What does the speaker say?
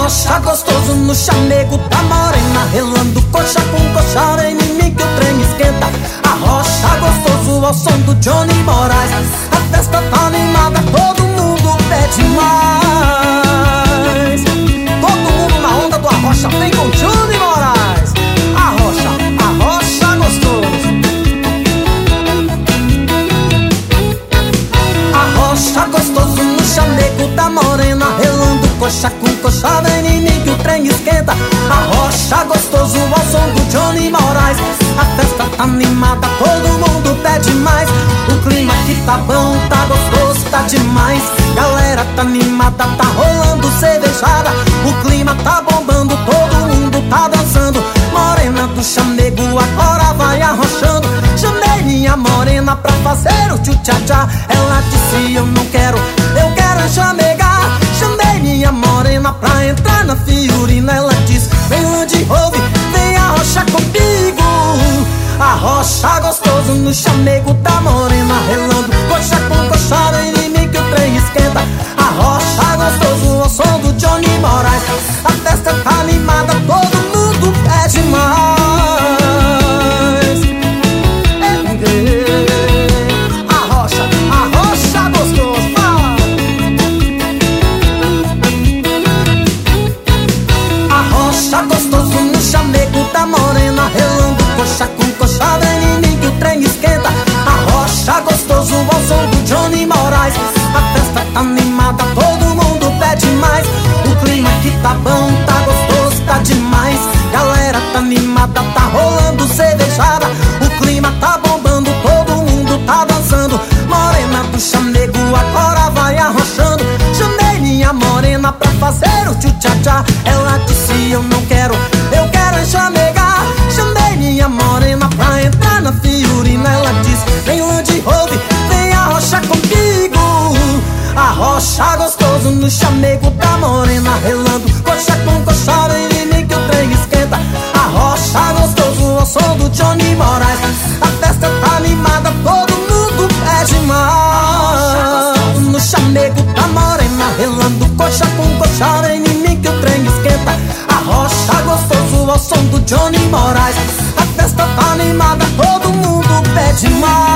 Arrocha gostoso no chamego da morena, relando coxa com coxa, vem em mim que o trem esquenta. Arrocha gostoso ao som do Johnny Moraes. A festa tá animada, todo mundo pede mais. Todo mundo na onda do Arrocha, vem com Johnny Moraes. Arrocha, arrocha gostoso. Arrocha gostoso no chamego da morena, relando coxa com coxa, vem em mim que o trem esquenta. Arrocha gostoso ao som do Johnny Moraes. A festa tá animada, todo mundo pede mais. O clima aqui tá bom, tá gostoso, tá demais. Galera tá animada, tá rolando cervejada. O clima tá bombando, todo mundo tá dançando. Morena do chamego agora vai arrochando. Chamei minha morena pra fazer o tchu-tchá-tchá. Ela disse eu não quero, eu quero chamegar. Chamei minha morena pra entrar na fiorina. Ela disse vem onde ouve, vem arrochar comigo. Arrocha gostoso no chamego da morena, relando coxa com coxa, vem em mim que o trem esquenta. Arrocha gostoso ao som do Johnny Moraes. A festa tá animada, todo mundo pede mais. Arrocha, arrocha gostoso, fala. Arrocha gostoso no chamego da morena, relando coxa com coxa, vem em mim que o trem esquenta. Arrocha gostoso ao som do Johnny Moraes. A festa tá animada, todo mundo pede mais. O clima aqui tá bom, tá gostoso, tá demais. Galera tá animada, tá rolando cervejada. O clima tá bombando, todo mundo tá dançando. Morena do chamego agora vai arrochando. Chamei minha morena pra fazer o tchu-tchá-tchá. Ela disse eu não quero, eu quero chamegar. Chamei minha morena pra entrar na fiorina. Ela disse vem onde ouve, vem arrochar comigo. Arrocha gostoso no chamego da morena, relando coxa com coxa, vem em mim que o trem esquenta. Arrocha gostoso ao som do Johnny Moraes. A festa tá animada, todo mundo pede mais. No chamego da morena, relando coxa com coxa, vem em mim que o trem esquenta. Arrocha gostoso ao som do Johnny Moraes. A festa tá animada, todo mundo pede mais.